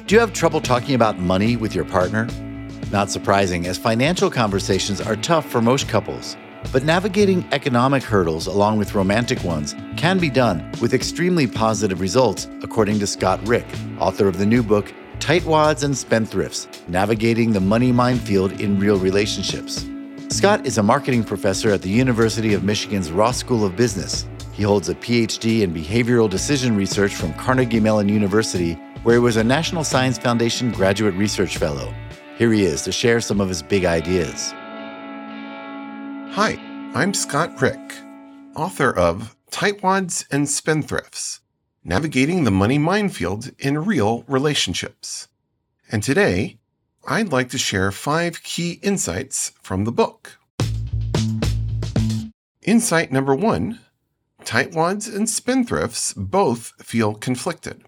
Do you have trouble talking about money with your partner? Not surprising, as financial conversations are tough for most couples. But navigating economic hurdles along with romantic ones can be done with extremely positive results, according to Scott Rick, author of the new book, Tightwads and Spendthrifts, Navigating the Money Minefield in Real Relationships. Scott is a marketing professor at the University of Michigan's Ross School of Business. He holds a PhD in behavioral decision research from Carnegie Mellon University, where he was a National Science Foundation graduate research fellow. Here he is to share some of his big ideas. Hi, I'm Scott Rick, author of Tightwads and Spendthrifts, Navigating the Money Minefield in Real Relationships. And today, I'd like to share 5 key insights from the book. Insight number 1, tightwads and spendthrifts both feel conflicted.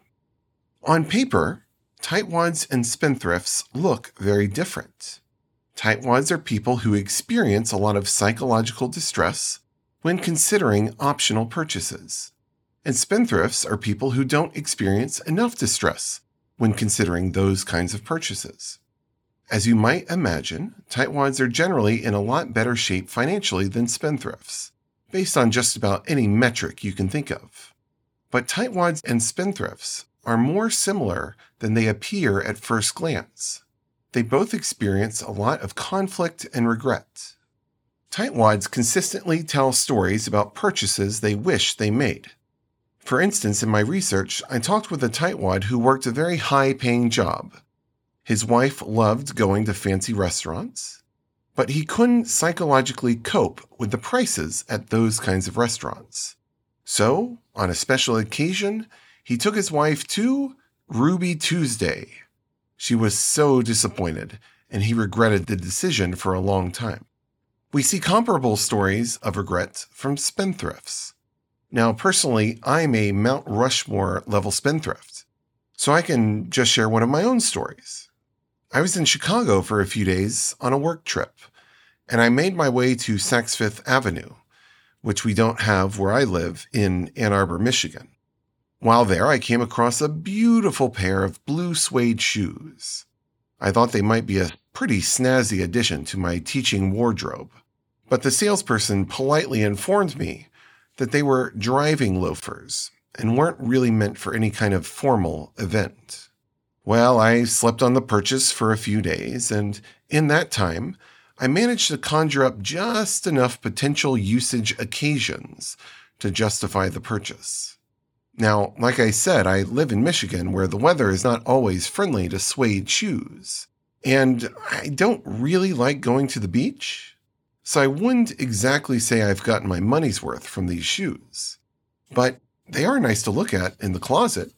On paper, tightwads and spendthrifts look very different. Tightwads are people who experience a lot of psychological distress when considering optional purchases. And spendthrifts are people who don't experience enough distress when considering those kinds of purchases. As you might imagine, tightwads are generally in a lot better shape financially than spendthrifts, based on just about any metric you can think of. But tightwads and spendthrifts are more similar than they appear at first glance. They both experience a lot of conflict and regret. Tightwads consistently tell stories about purchases they wish they made. For instance, in my research, I talked with a tightwad who worked a very high-paying job. His wife loved going to fancy restaurants, but he couldn't psychologically cope with the prices at those kinds of restaurants. So, on a special occasion, he took his wife to Ruby Tuesday. She was so disappointed, and he regretted the decision for a long time. We see comparable stories of regret from spendthrifts. Now, personally, I'm a Mount Rushmore level spendthrift, so I can just share one of my own stories. I was in Chicago for a few days on a work trip, and I made my way to Saks Fifth Avenue, which we don't have where I live in Ann Arbor, Michigan. While there, I came across a beautiful pair of blue suede shoes. I thought they might be a pretty snazzy addition to my teaching wardrobe, but the salesperson politely informed me that they were driving loafers and weren't really meant for any kind of formal event. Well, I slept on the purchase for a few days, and in that time, I managed to conjure up just enough potential usage occasions to justify the purchase. Now, like I said, I live in Michigan where the weather is not always friendly to suede shoes, and I don't really like going to the beach, so I wouldn't exactly say I've gotten my money's worth from these shoes. But they are nice to look at in the closet.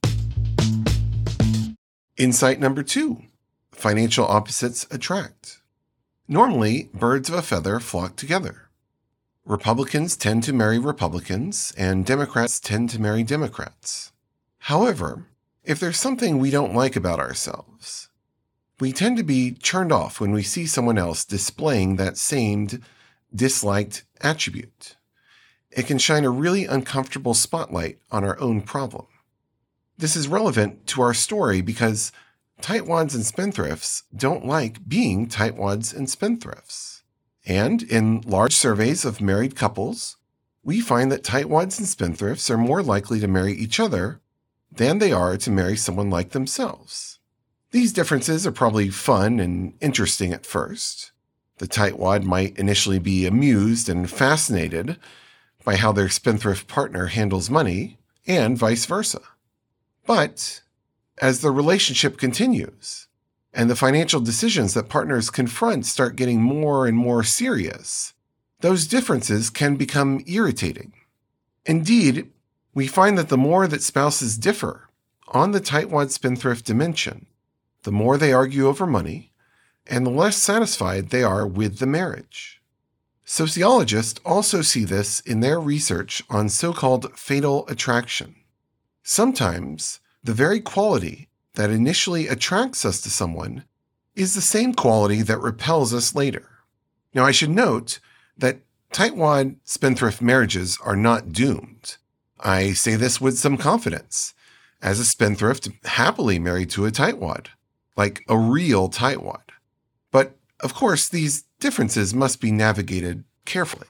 Insight number 2, financial opposites attract. Normally, birds of a feather flock together. Republicans tend to marry Republicans, and Democrats tend to marry Democrats. However, if there's something we don't like about ourselves, we tend to be turned off when we see someone else displaying that same disliked attribute. It can shine a really uncomfortable spotlight on our own problem. This is relevant to our story because tightwads and spendthrifts don't like being tightwads and spendthrifts. And in large surveys of married couples, we find that tightwads and spendthrifts are more likely to marry each other than they are to marry someone like themselves. These differences are probably fun and interesting at first. The tightwad might initially be amused and fascinated by how their spendthrift partner handles money, and vice versa. But as the relationship continues and the financial decisions that partners confront start getting more and more serious, those differences can become irritating. Indeed, we find that the more that spouses differ on the tightwad spendthrift dimension, the more they argue over money and the less satisfied they are with the marriage. Sociologists also see this in their research on so-called fatal attraction. Sometimes, the very quality that initially attracts us to someone is the same quality that repels us later. Now, I should note that tightwad spendthrift marriages are not doomed. I say this with some confidence, as a spendthrift happily married to a tightwad, like a real tightwad. But of course, these differences must be navigated carefully.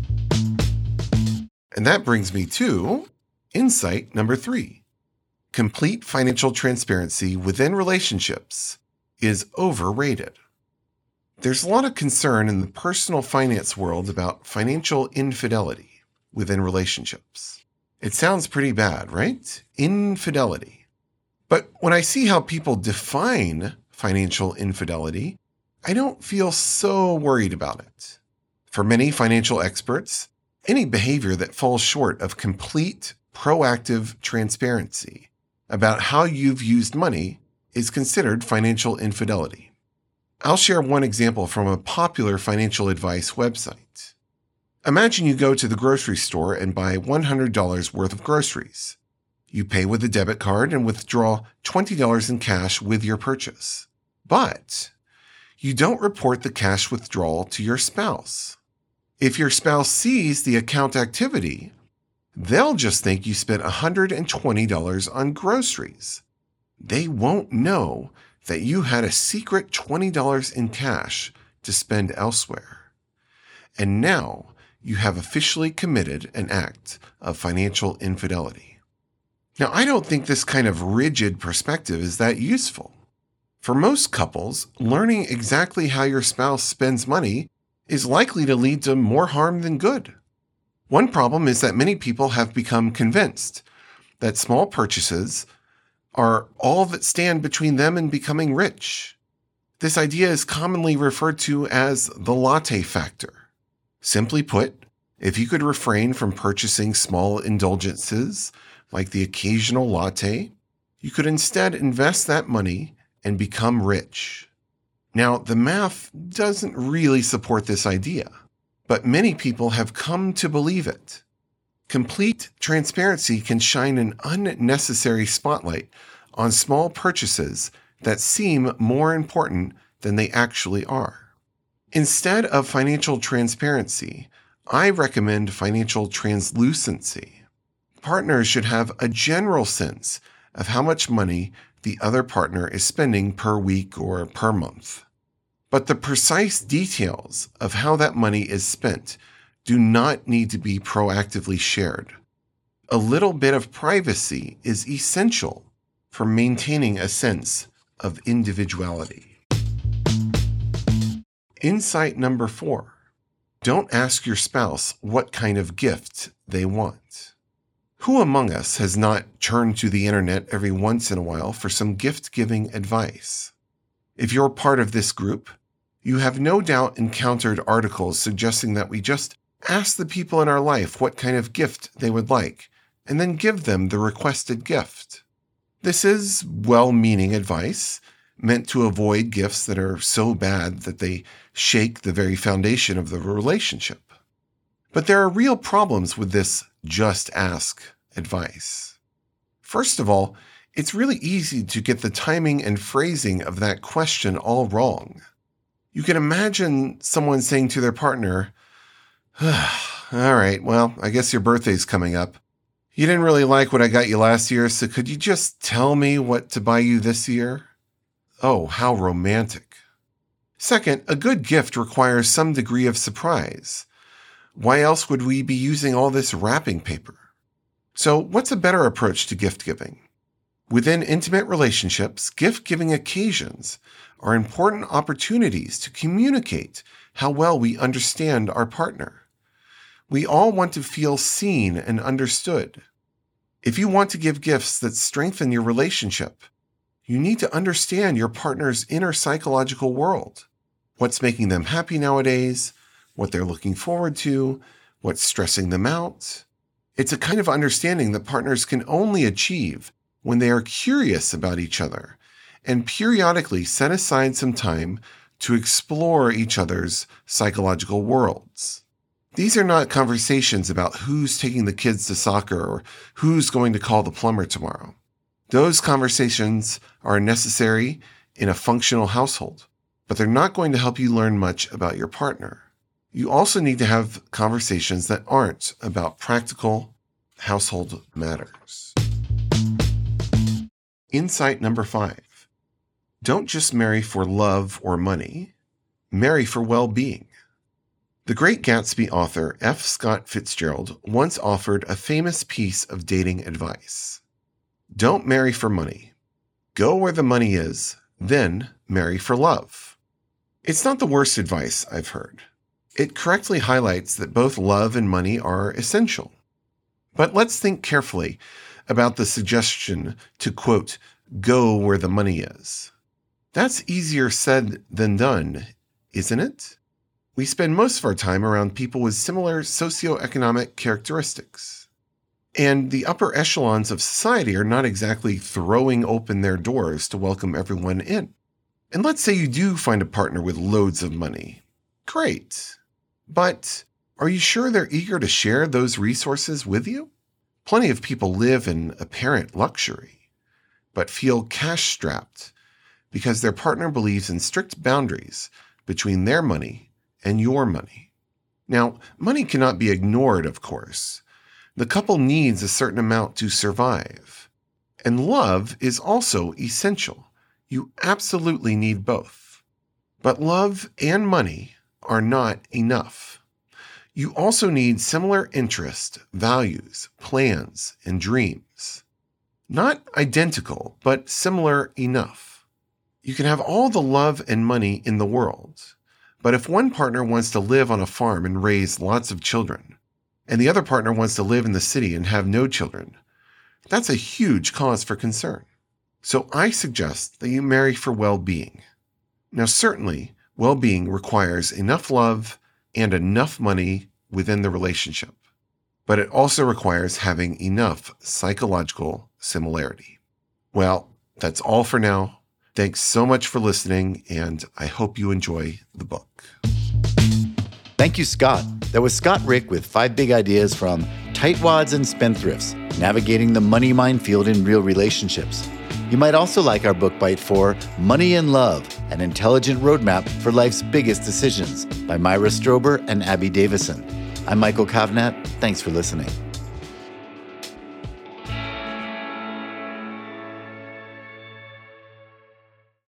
And that brings me to insight number 3. Complete financial transparency within relationships is overrated. There's a lot of concern in the personal finance world about financial infidelity within relationships. It sounds pretty bad, right? Infidelity. But when I see how people define financial infidelity, I don't feel so worried about it. For many financial experts, any behavior that falls short of complete, proactive transparency about how you've used money is considered financial infidelity. I'll share one example from a popular financial advice website. Imagine you go to the grocery store and buy $100 worth of groceries. You pay with a debit card and withdraw $20 in cash with your purchase. But you don't report the cash withdrawal to your spouse. If your spouse sees the account activity, they'll just think you spent $120 on groceries. They won't know that you had a secret $20 in cash to spend elsewhere. And now you have officially committed an act of financial infidelity. Now, I don't think this kind of rigid perspective is that useful. For most couples, learning exactly how your spouse spends money is likely to lead to more harm than good. One problem is that many people have become convinced that small purchases are all that stand between them and becoming rich. This idea is commonly referred to as the latte factor. Simply put, if you could refrain from purchasing small indulgences like the occasional latte, you could instead invest that money and become rich. Now, the math doesn't really support this idea, but many people have come to believe it. Complete transparency can shine an unnecessary spotlight on small purchases that seem more important than they actually are. Instead of financial transparency, I recommend financial translucency. Partners should have a general sense of how much money the other partner is spending per week or per month. But the precise details of how that money is spent do not need to be proactively shared. A little bit of privacy is essential for maintaining a sense of individuality. Insight number 4. Don't ask your spouse what kind of gift they want. Who among us has not turned to the internet every once in a while for some gift-giving advice? If you're part of this group, you have no doubt encountered articles suggesting that we just ask the people in our life what kind of gift they would like, and then give them the requested gift. This is well-meaning advice, meant to avoid gifts that are so bad that they shake the very foundation of the relationship. But there are real problems with this just ask advice. First of all, it's really easy to get the timing and phrasing of that question all wrong. You can imagine someone saying to their partner, "All right, well, I guess your birthday's coming up. You didn't really like what I got you last year, so could you just tell me what to buy you this year?" Oh, how romantic. Second, a good gift requires some degree of surprise. Why else would we be using all this wrapping paper? So what's a better approach to gift giving? Within intimate relationships, gift-giving occasions are important opportunities to communicate how well we understand our partner. We all want to feel seen and understood. If you want to give gifts that strengthen your relationship, you need to understand your partner's inner psychological world. What's making them happy nowadays, what they're looking forward to, what's stressing them out. It's a kind of understanding that partners can only achieve when they are curious about each other and periodically set aside some time to explore each other's psychological worlds. These are not conversations about who's taking the kids to soccer or who's going to call the plumber tomorrow. Those conversations are necessary in a functional household, but they're not going to help you learn much about your partner. You also need to have conversations that aren't about practical household matters. Insight number 5. Don't just marry for love or money. Marry for well-being. The Great Gatsby author F. Scott Fitzgerald once offered a famous piece of dating advice. Don't marry for money. Go where the money is, then marry for love. It's not the worst advice I've heard. It correctly highlights that both love and money are essential. But let's think carefully about the suggestion to, quote, go where the money is. That's easier said than done, isn't it? We spend most of our time around people with similar socioeconomic characteristics. And the upper echelons of society are not exactly throwing open their doors to welcome everyone in. And let's say you do find a partner with loads of money. Great. But are you sure they're eager to share those resources with you? Plenty of people live in apparent luxury, but feel cash-strapped because their partner believes in strict boundaries between their money and your money. Now, money cannot be ignored, of course. The couple needs a certain amount to survive. And love is also essential. You absolutely need both. But love and money are not enough. You also need similar interests, values, plans, and dreams. Not identical, but similar enough. You can have all the love and money in the world, but if one partner wants to live on a farm and raise lots of children, and the other partner wants to live in the city and have no children, that's a huge cause for concern. So I suggest that you marry for well-being. Now, certainly, well-being requires enough love and enough money within the relationship, but it also requires having enough psychological similarity. Well, that's all for now. Thanks so much for listening, and I hope you enjoy the book. Thank you, Scott. That was Scott Rick with 5 big ideas from Tightwads and Spendthrifts, Navigating the Money Minefield in Real Relationships. You might also like our book bite for Money and Love, an intelligent roadmap for life's biggest decisions by Myra Strober and Abby Davison. I'm Michael Kovnat. Thanks for listening.